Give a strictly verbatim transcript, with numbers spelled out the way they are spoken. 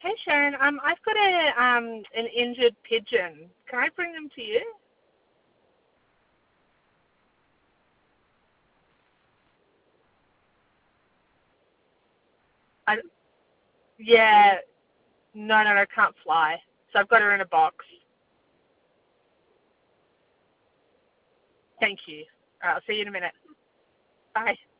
Hey Sharon, um, I've got a um an injured pigeon. Can I bring them to you? I, yeah, no, no, no, can't fly. So I've got her in a box. Thank you. All right, I'll see you in a minute. Bye.